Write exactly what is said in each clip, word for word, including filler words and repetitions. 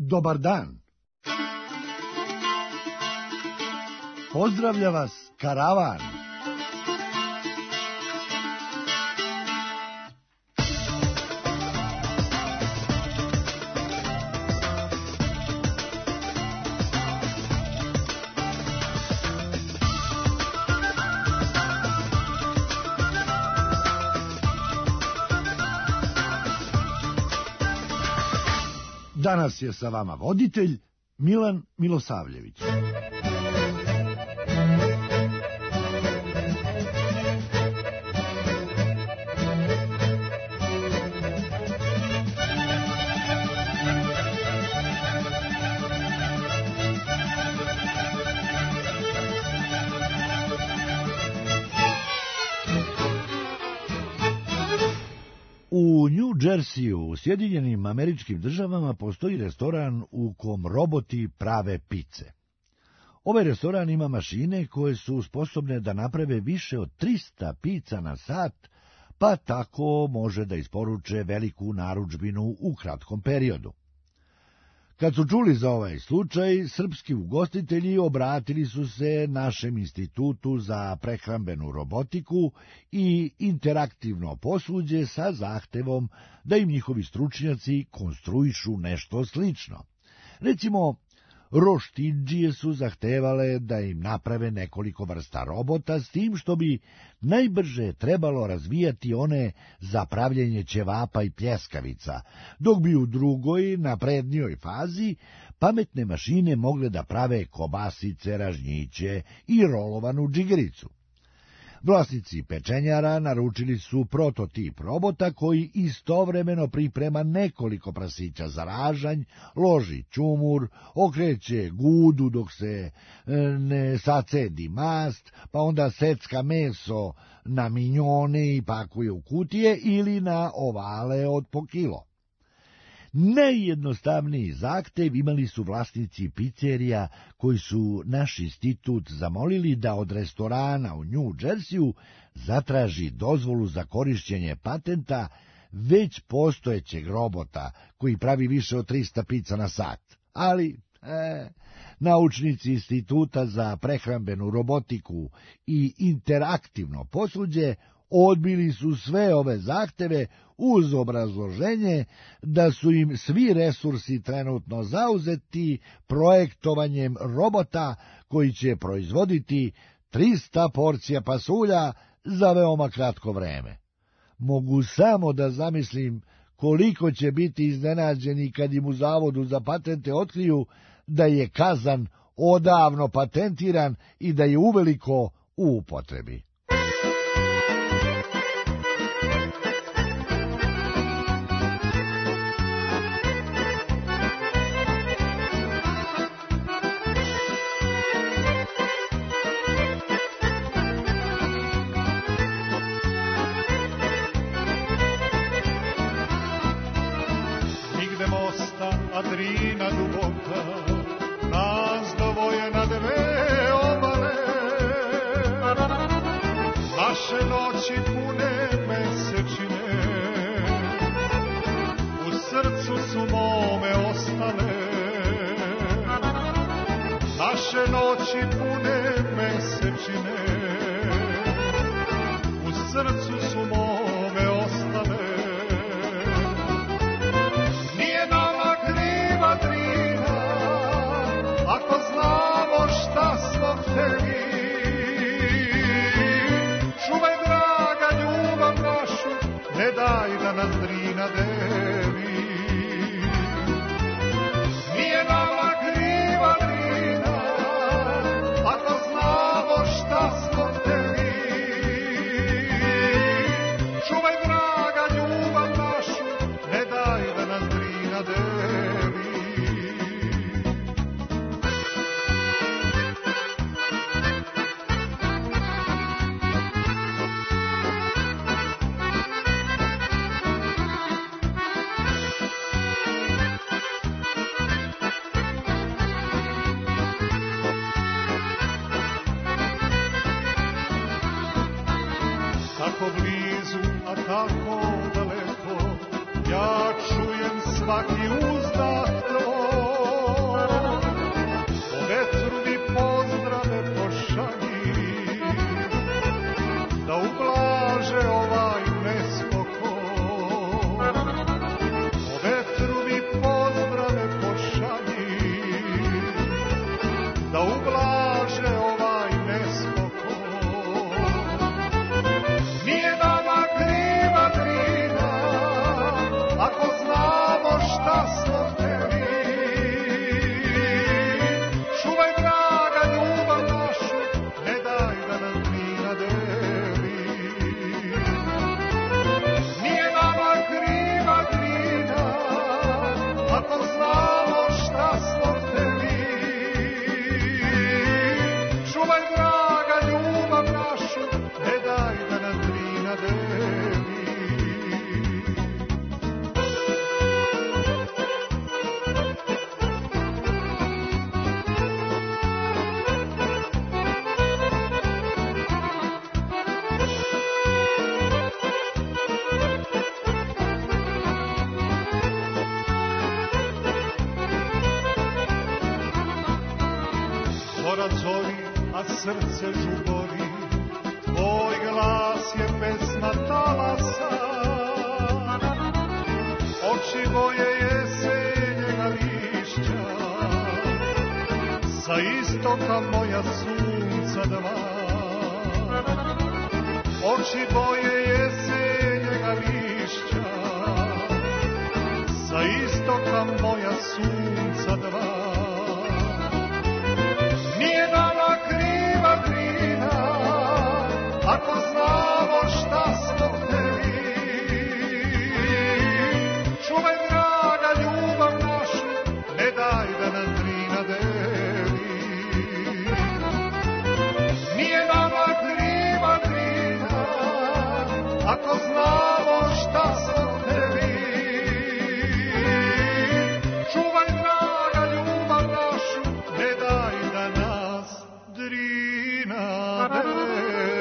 Dobar dan. Pozdravlja vas karavan. Danas je sa vama voditelj Milan Milosavljević. U New Jersey u Sjedinjenim Američkim Državama postoji restoran u kom roboti prave pice. Ovaj restoran ima mašine koje su sposobne da naprave više od trista pica na sat, pa tako može da isporuče veliku narudžbinu u kratkom periodu. Kad su čuli za ovaj slučaj, srpski ugostitelji obratili su se našem institutu za prehrambenu robotiku i interaktivno posuđe sa zahtevom da im njihovi stručnjaci konstruišu nešto slično. Recimo, roštidžije su zahtevale da im naprave nekoliko vrsta robota, s tim što bi najbrže trebalo razvijati one za pravljenje ćevapa i pljeskavica, dok bi u drugoj, naprednijoj fazi, pametne mašine mogle da prave kobasice, ražnjiće i rolovanu džigericu. Vlasnici pečenjara naručili su prototip robota koji istovremeno priprema nekoliko prasića za ražanj, loži ćumur, okreće gudu dok se ne sacedi mast, pa onda secka meso na minjone i pakuje u kutije ili na ovale od po kilo. Najjednostavniji zahtev imali su vlasnici pizzerija koji su naš institut zamolili da od restorana u New Jerseyu zatraži dozvolu za korišćenje patenta već postojećeg robota koji pravi više od trista pica na sat. Ali, e, naučnici instituta za prehrambenu robotiku i interaktivno posuđe odbili su sve ove zahteve uz obrazloženje da su im svi resursi trenutno zauzeti projektovanjem robota koji će proizvoditi trista porcija pasulja za veoma kratko vreme. Mogu samo da zamislim koliko će biti iznenađeni kad im u Zavodu za patente otkriju da je kazan odavno patentiran i da je uveliko u upotrebi. Drina duboka, nas dvoje na dve obale, naše noći pune mesečine, u srcu su mome ostale, naše noći pune mesečine, u srcu su mome ostale. Ako znamo šta smo hteli, čuvaj draga ljubav našu, ne daj da nas Drina deli. Nije nama kriva Drina, ako znamo šta smo hteli, čuvaj draga ljubav našu, ne daj da nas Drina deli. Tako blizu, a tako daleko, ja čujem svaki uzdah tvoj. zora zori, a srce žubori, tvoj glas je pesma talasa, oči boje jesenjega lišća, sa istoka moja sunca dva. Oči boje jesenjega lišća, sa istoka moja sunca dva. Nije nama kriva drina, ako znamo šta smo hteli. Čuvaj draga ljubav našu, ne daj da nas drina deli. Nije nama kriva drina, ako znamo šta smo hteli. Čuvaj draga ljubav našu, ne daj da nas drina deli.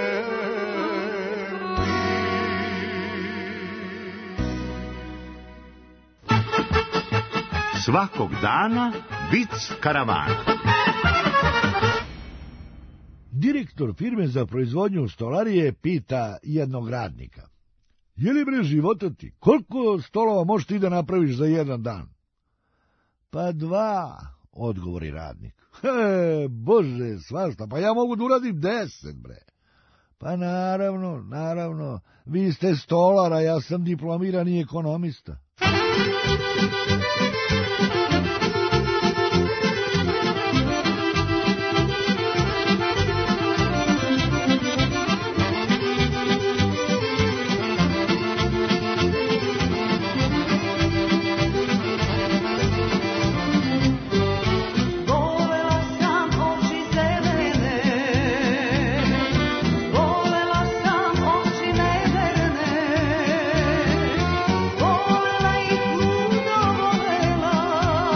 Svakog dana vic karavana. Direktor firme za proizvodnju stolarije pita jednog radnika: je li bre života ti, koliko stolova možeš ti da napraviš za jedan dan? Pa dva, odgovori radnik. He, bože, svašta, pa ja mogu da uradim deset, bre. Pa naravno, naravno, vi ste stolar, a ja sam diplomirani ekonomista. Volela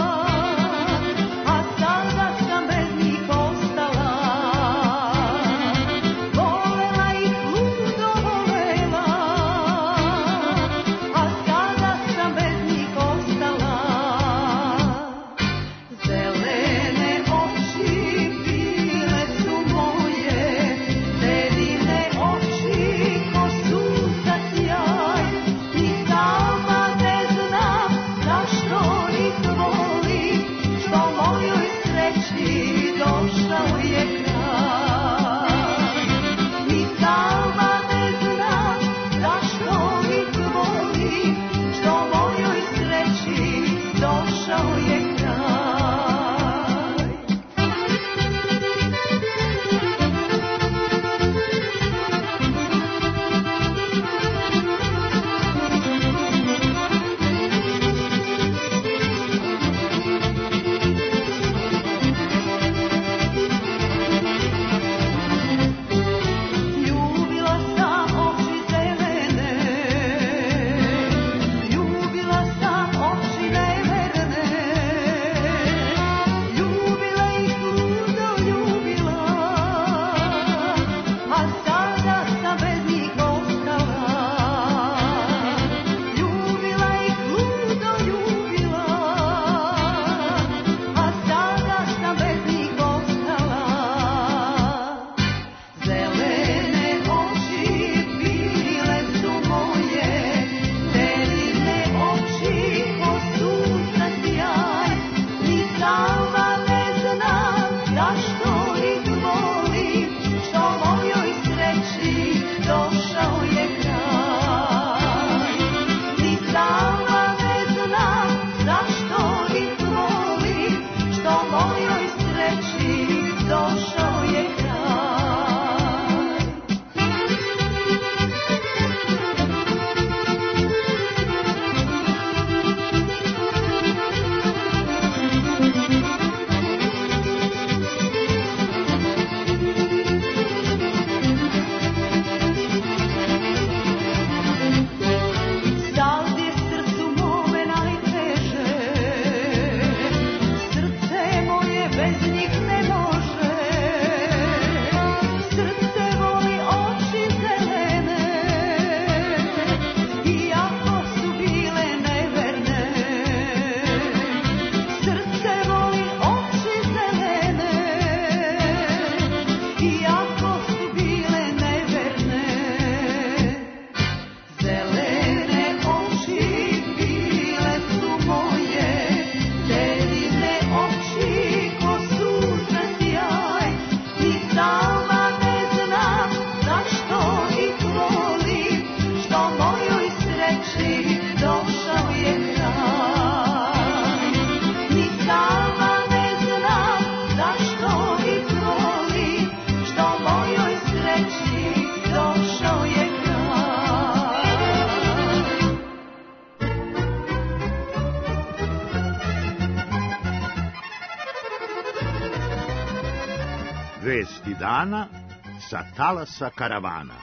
Vesti dana sa talasa karavana.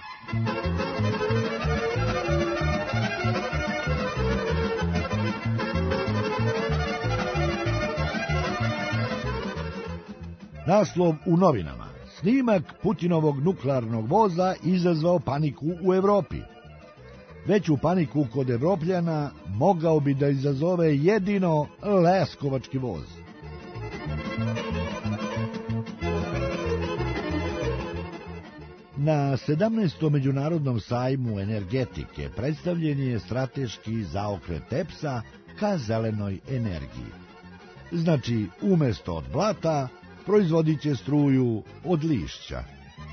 Naslov u novinama. Snimak Putinovog nuklearnog voza izazvao paniku u Evropi. Veću paniku kod Evropljana mogao bi da izazove jedino leskovački voz. Na sedamnaestom međunarodnom sajmu energetike predstavljen je strateški zaokret E P S-a ka zelenoj energiji. Znači, umesto od blata, proizvodit će struju od lišća.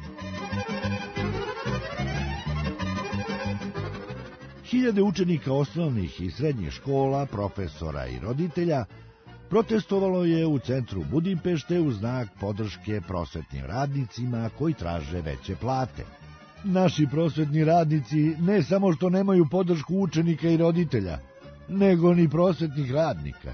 Hiljade učenika osnovnih i srednjih škola, profesora i roditelja protestovalo je u centru Budimpešte u znak podrške prosvetnim radnicima koji traže veće plate. Naši prosvetni radnici ne samo što nemaju podršku učenika i roditelja, nego ni prosvetnih radnika.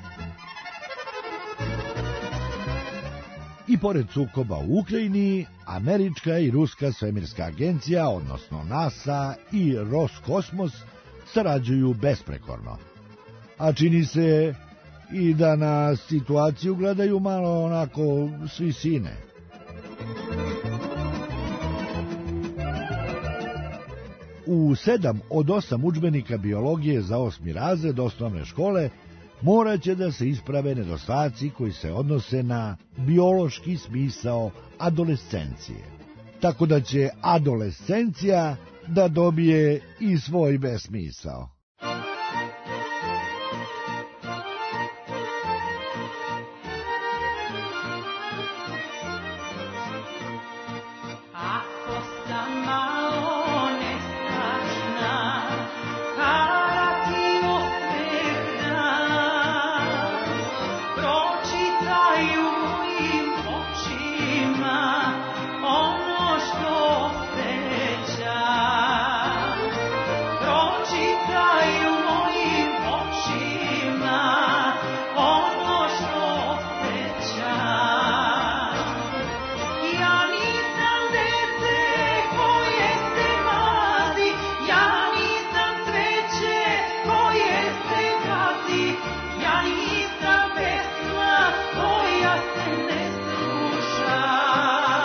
I pored sukoba u Ukrajini, američka i ruska svemirska agencija, odnosno NASA i Roskosmos, sarađuju besprekorno. A čini se i da na situaciju gledaju malo onako s visine. U sedam od osam udžbenika biologije za osmi razred osnovne škole morat će da se isprave nedostaci koji se odnose na biološki smisao adolescencije. Tako da će adolescencija da dobije i svoj besmisao. Ja nisam pesma koja se ne sluša.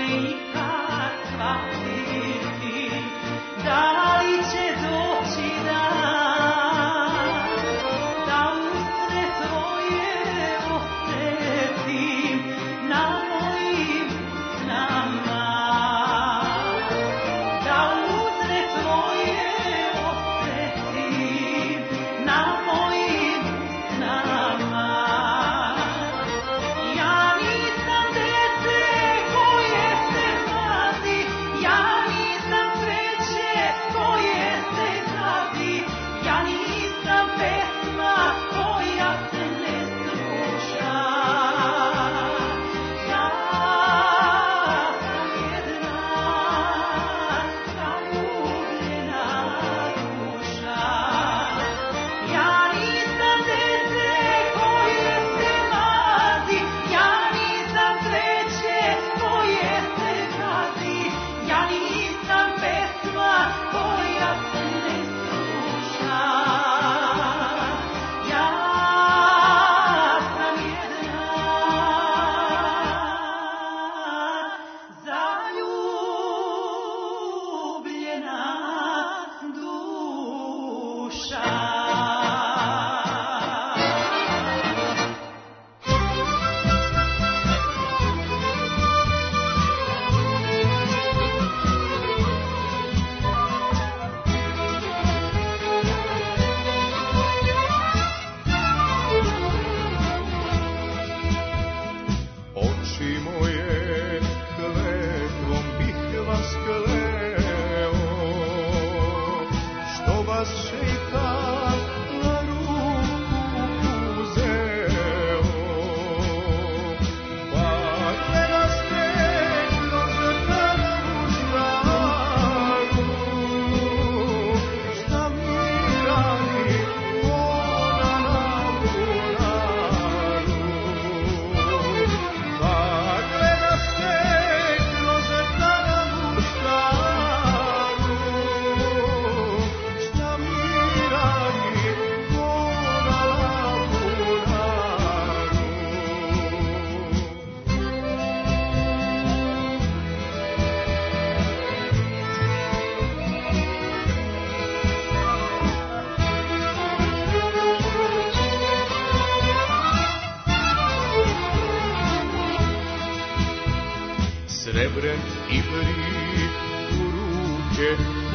srebrent i brik u ruke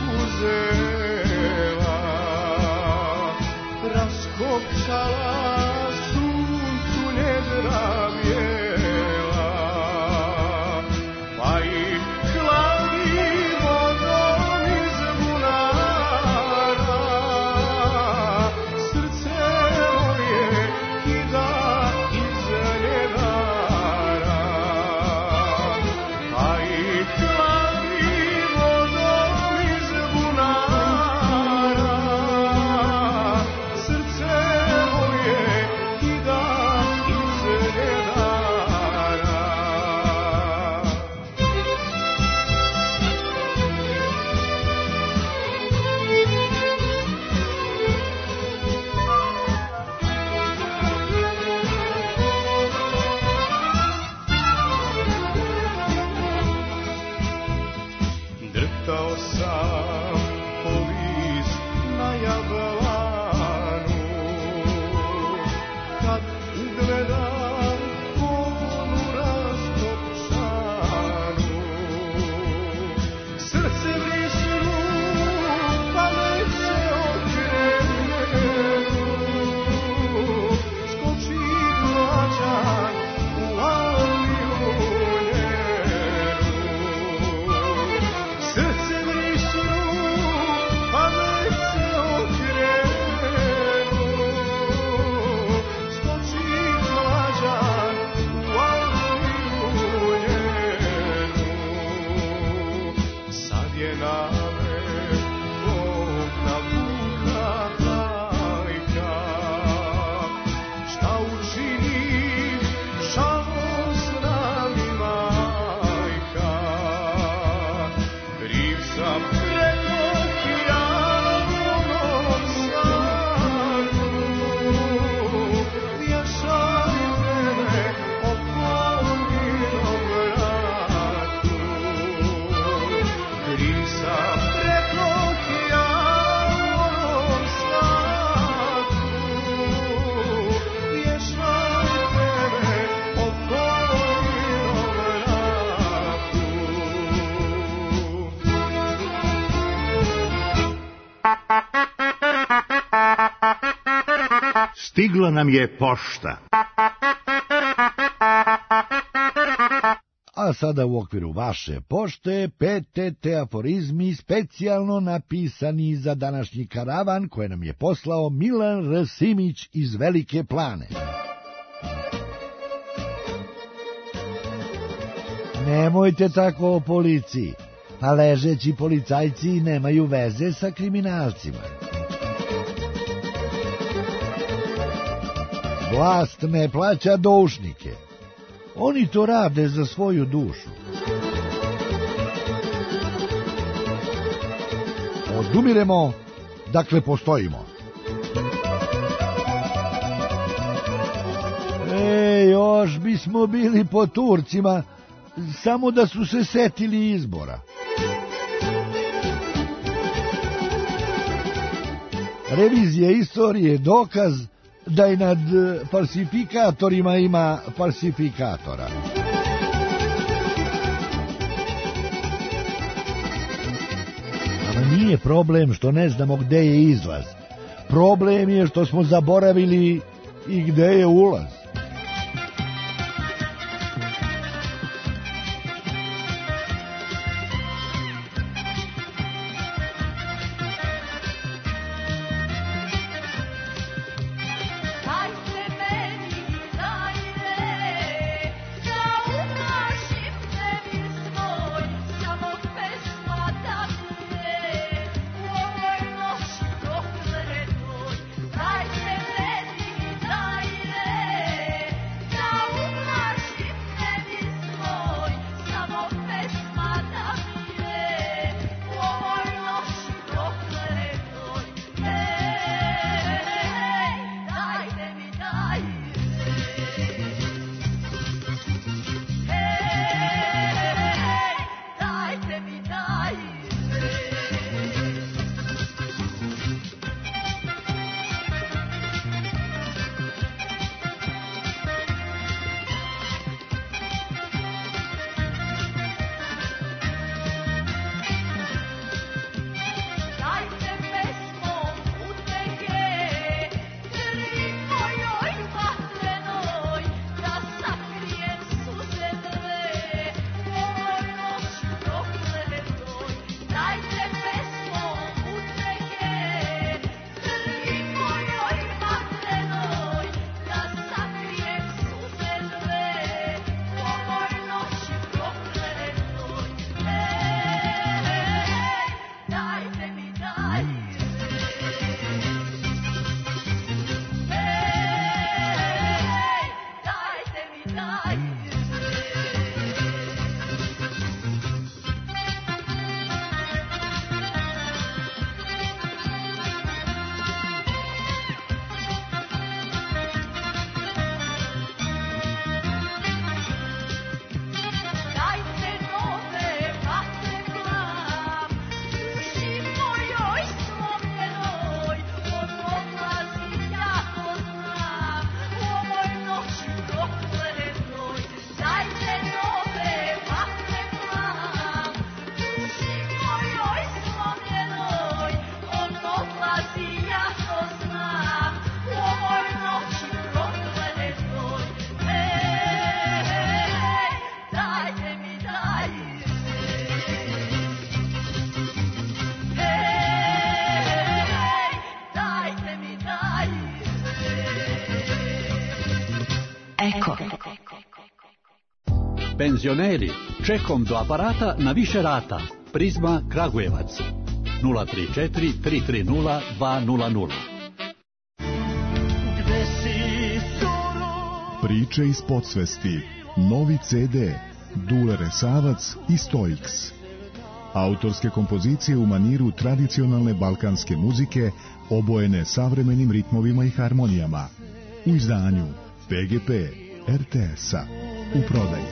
uzela, raskopčala suncu nedra bijela, pa ih hlavi vodom iz bunara, srce moje kida iz nedara, pa ih hlavi vodom iz bunara, srce moje kida iz nedara. Drhtao sam po list na jablanu, kad ugledam onu raskopčanu. Srce vrisnu, pamet se okrenu, skoči mlađan u Aliju njenu. Srce vrisnu, Stigla nam je pošta. A sada u okviru vaše pošte P T T aforizmi specijalno napisani za današnji karavan koje nam je poslao Milan R. Simić iz Velike Plane. Nemojte tako o policiji, a ležeći policajci nemaju veze sa kriminalcima. Vlast ne plaća doušnike. Oni to rade za svoju dušu. Odumiremo, dakle postojimo. E, još bismo bili po Turcima, samo da su se setili izbora. Revizija istorije je dokaz da i nad falsifikatorima ima falsifikatora. Ama nije problem što ne znamo gde je izlaz. Problem je što smo zaboravili i gde je ulaz. Eko. Penzioneri, čekom do aparata na više rata. Prizma Kragujevac. nula tri četiri tri tri nula dva nula nula. Priče iz podsvesti. Novi ce de. Dule Resavac i Stoiks. Autorske kompozicije u maniru tradicionalne balkanske muzike, obojene savremenim ritmovima i harmonijama. U izdanju P G P R T S-a. U prodaji.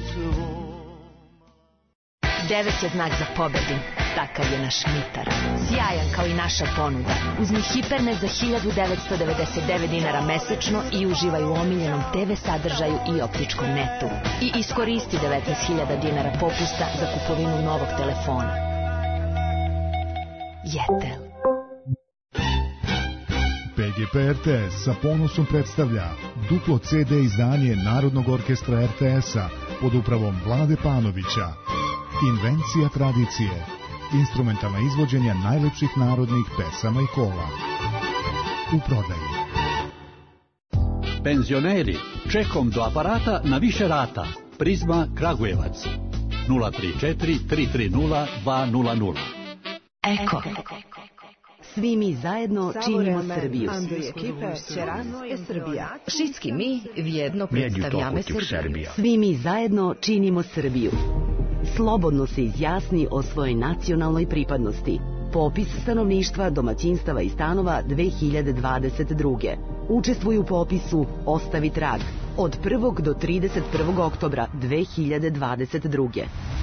Devet je znak za pobedu. Takav je naš mitar. Sjajan kao i naša ponuda. Uzmi Hipernet za hiljadu devetsto devedeset devet dinara mesečno i uživaj u omiljenom te ve sadržaju i optičkom netu. I iskoristi devetnaest hiljada dinara popusta za kupovinu novog telefona. Jetel. P G P R T S sa ponosom predstavlja duplo C D izdanje Narodnog orkestra R T S-a pod upravom Vlade Panovića. Invencija tradicije. Instrumentalna izvođenja najlepših narodnih pesama i kola. U prodaji. Penzioneri, čekom do aparata na više rata. Prizma Kragujevac. nula tri četiri tri tri nula dva nula nula. Eko. Svi mi zajedno činimo Srbiju. Šitski mi vjedno predstavljame Srbiju. Svi mi zajedno činimo Srbiju. Slobodno se izjasni o svojoj nacionalnoj pripadnosti. Popis stanovništva, domaćinstava i stanova dve hiljade dvadeset druge. Učestvuj u popisu Ostavi trag od prvog do trideset prvog oktobra dve hiljade dvadeset druge.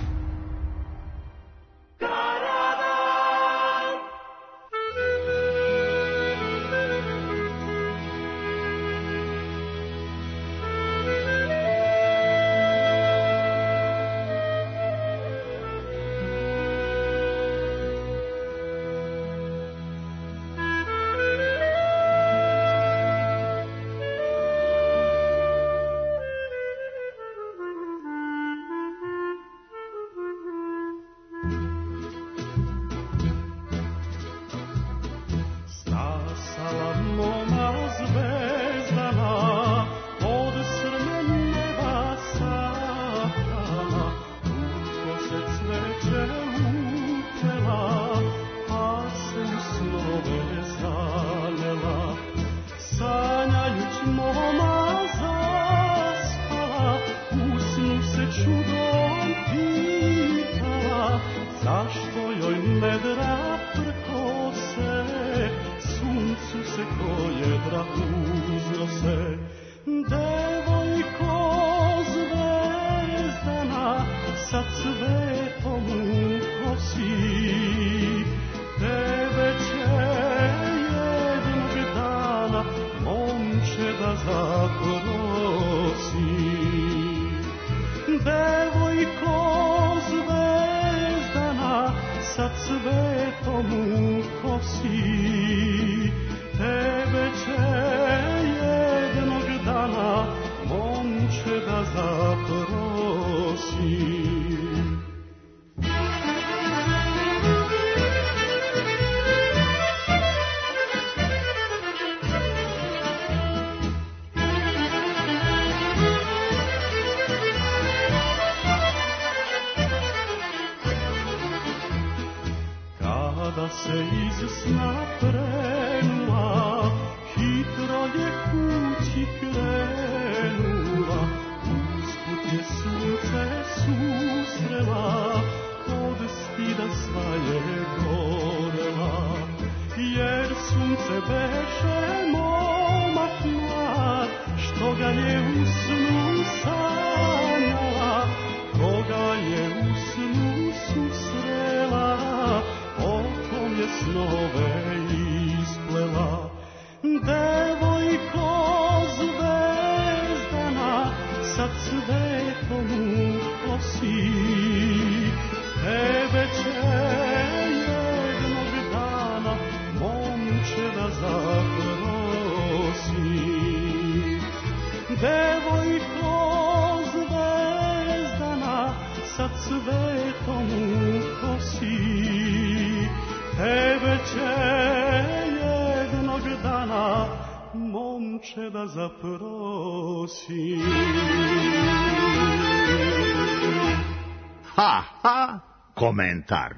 Ha, ha, komentar.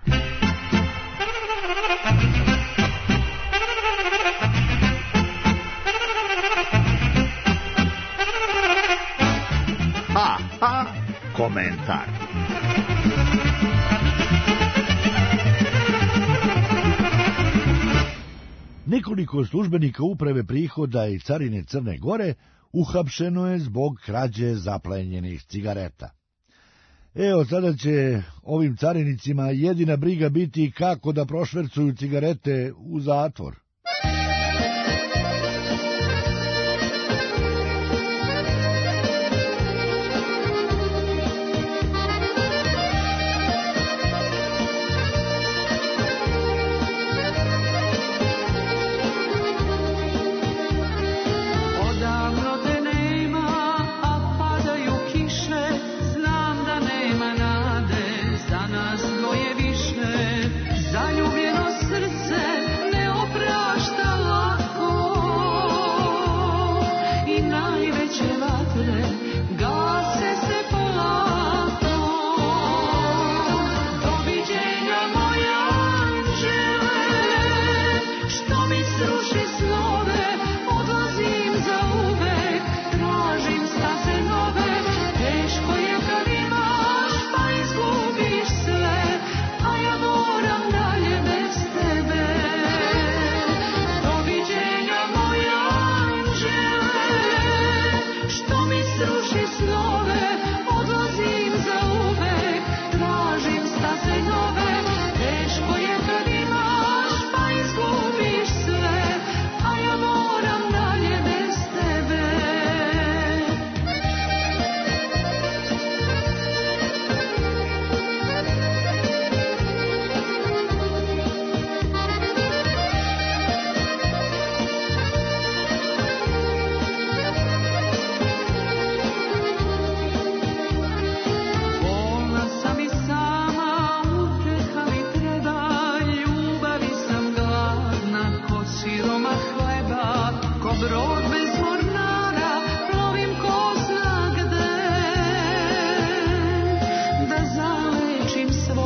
Ha, ha, komentar. Nekoliko službenika uprave prihoda i carine Crne Gore uhapšeno je zbog krađe zaplenjenih cigareta. E, od sada će ovim carinicima jedina briga biti kako da prošvercuju cigarete u zatvor.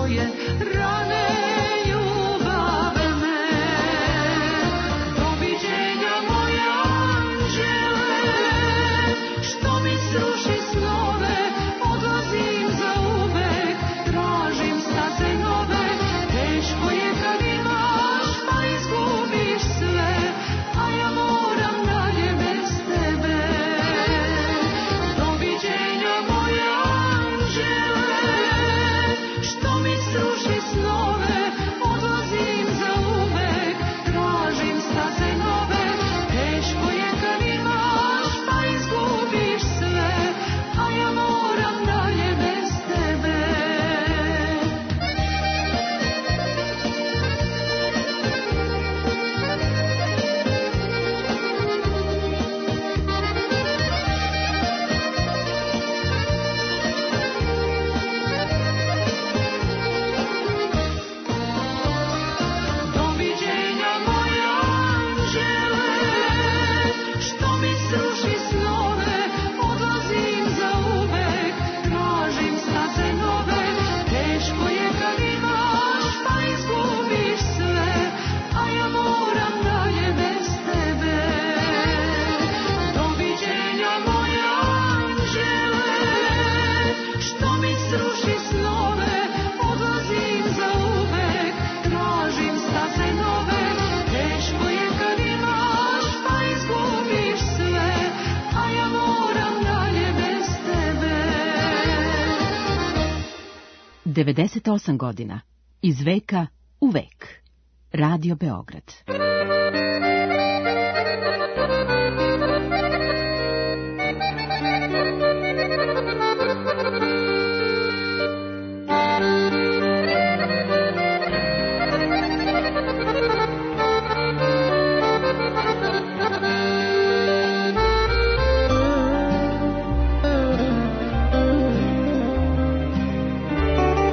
tvoje rane ljubavne. Doviđenja moj anđele, što mi sruši snove, odlazim za uvek, tražim staze nove. Teško je kad imaš pa izgubiš sve, a ja moram dalje bez tebe. Doviđenja moj anđele, što mi sruši snove, odlazim za uvek, tražim staze nove. Teško je kad imaš pa izgubiš sve, a ja moram dalje bez tebe. Doviđenja moj anđele, što mi sruši snove, odlazim za uvek, tražim staze nove. Teško je kad imaš pa izgubiš sve, a ja moram dalje bez tebe. Doviđenja moj anđele, što mi sruši snove, odlazim za uvek, tražim staze nove. Teško je kad imaš pa izgubiš sve, a ja moram dalje bez tebe. devedeset osam godina. Iz veka u vek. Radio Beograd.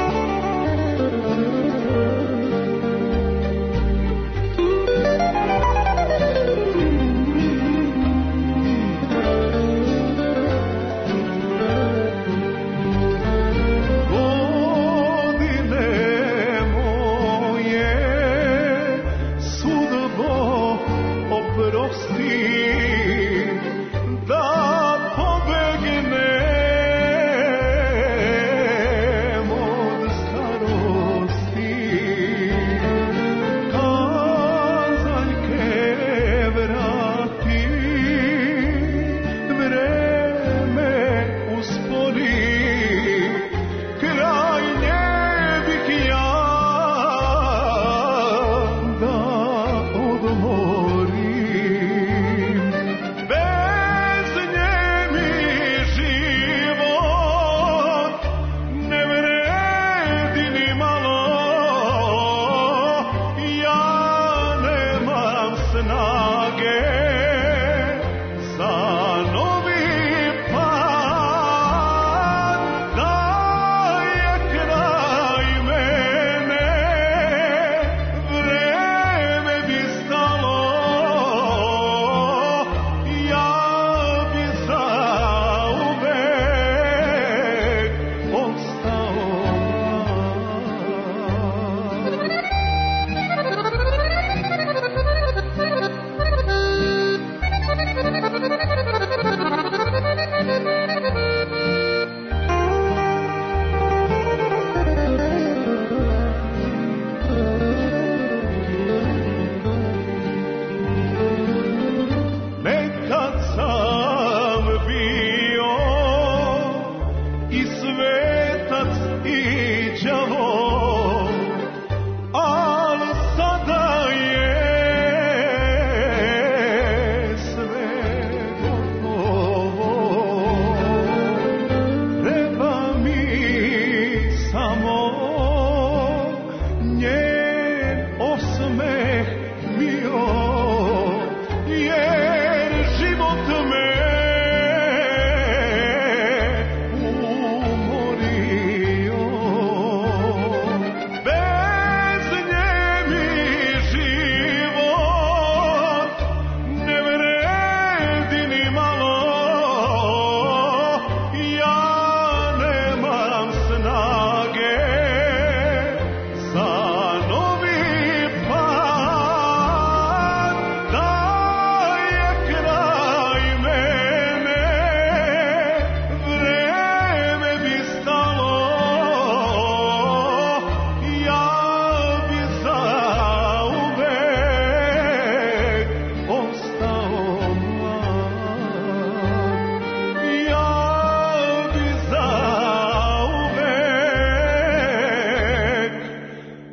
Thank you.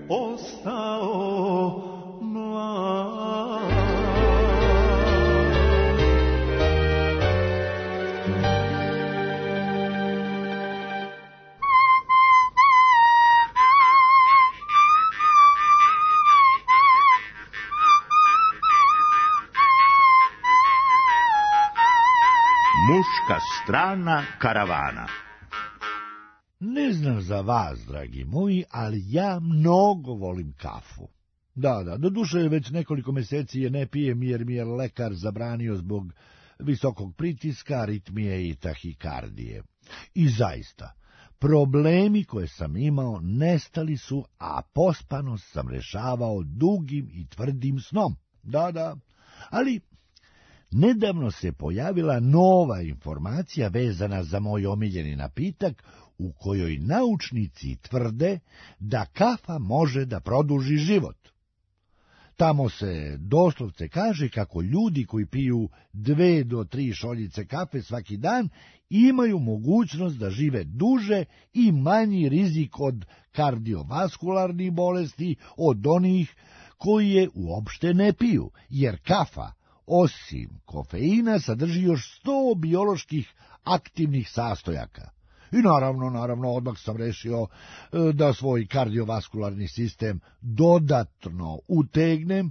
ostao mlad. Muška strana karavana. Ne znam za vas, dragi moji, ali ja mnogo volim kafu. Da, da, doduše već nekoliko meseci je ne pijem jer mi je lekar zabranio zbog visokog pritiska, aritmije i tahikardije. I zaista, problemi koje sam imao nestali su, a pospanost sam rešavao dugim i tvrdim snom. Da, da, ali nedavno se pojavila nova informacija vezana za moj omiljeni napitak, u kojoj naučnici tvrde da kafa može da produži život. Tamo se doslovce kaže kako ljudi koji piju dve do tri šoljice kafe svaki dan imaju mogućnost da žive duže i manji rizik od kardiovaskularnih bolesti od onih koji je uopšte ne piju, jer kafa, osim kofeina, sadrži još sto bioloških aktivnih sastojaka. I naravno, naravno, odmah sam rešio da svoj kardiovaskularni sistem dodatno utegnem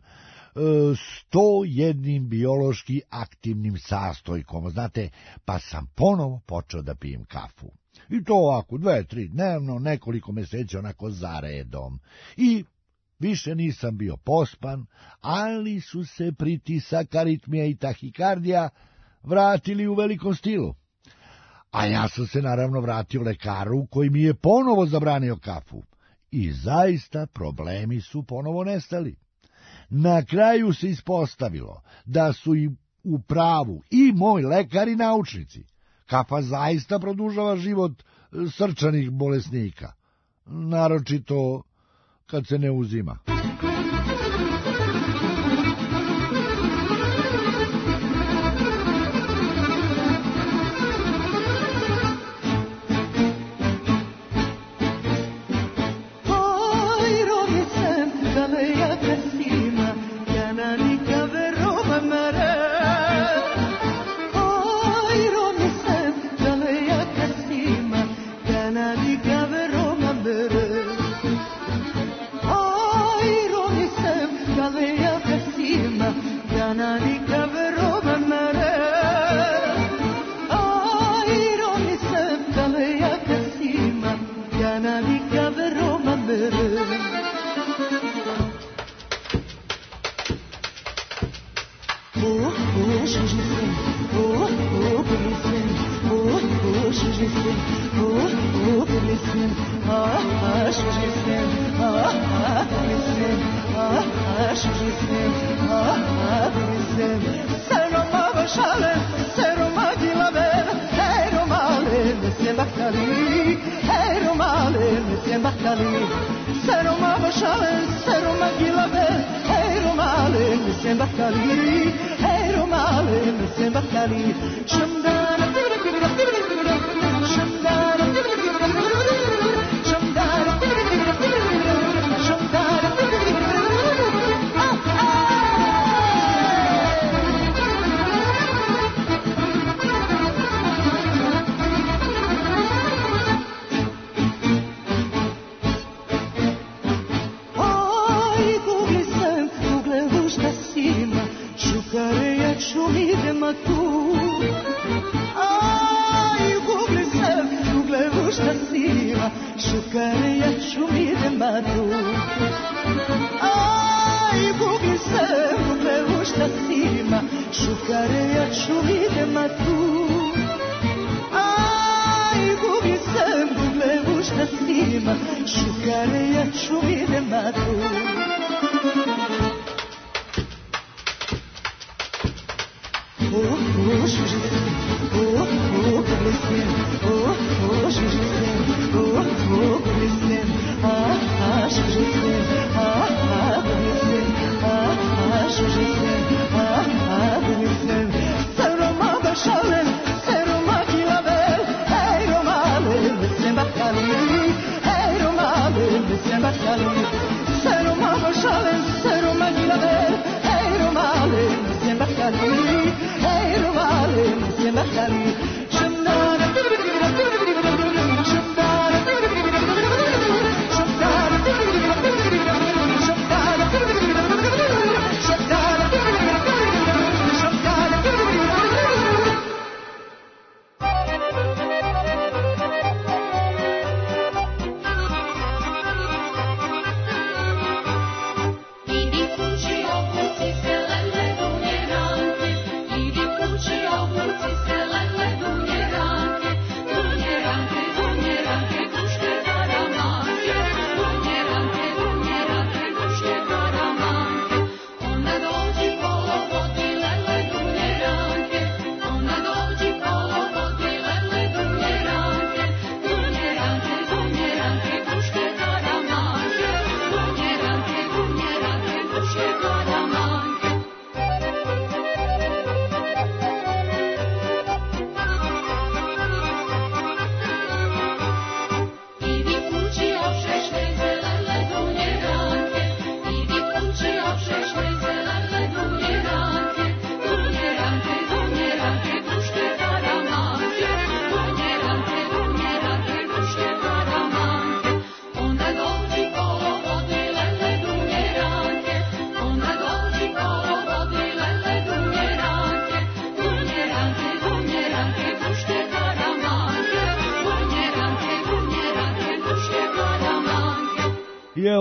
sto jednim biološki aktivnim sastojkom, znate, pa sam ponovo počeo da pijem kafu. I to ovako, dve, tri dnevno, nekoliko meseci onako za redom. I više nisam bio pospan, ali su se pritisak, aritmija i tahikardija vratili u velikom stilu. A ja sam se naravno vratio lekaru koji mi je ponovo zabranio kafu. I zaista problemi su ponovo nestali. Na kraju se ispostavilo da su i u pravu i moj lekar i naučnici. Kafa zaista produžava život srčanih bolesnika, naročito kad se ne uzima.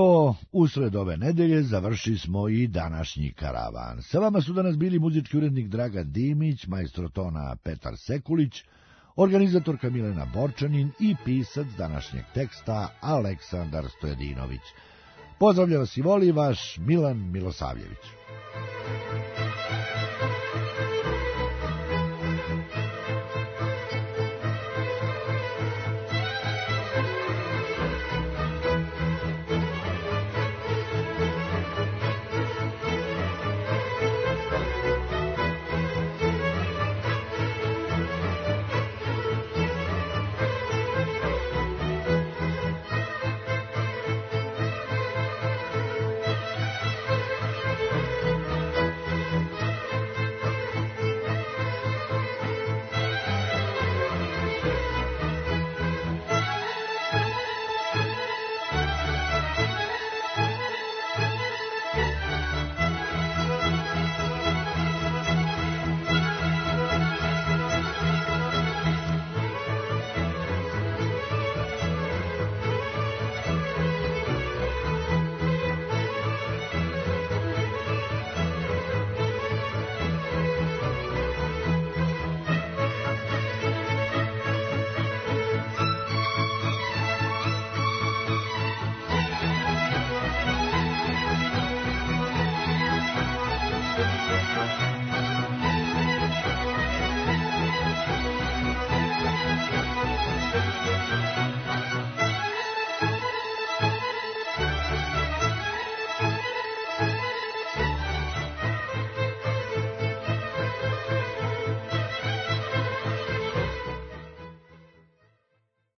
Evo, usred ove nedelje završi smo i današnji karavan. Sa vama su danas bili muzički urednik Dragan Dimić, majstor tona Petar Sekulić, organizatorka Milena Borčanin i pisac današnjeg teksta Aleksandar Stojadinović. Pozdravlja vas i voli vaš Milan Milosavljević.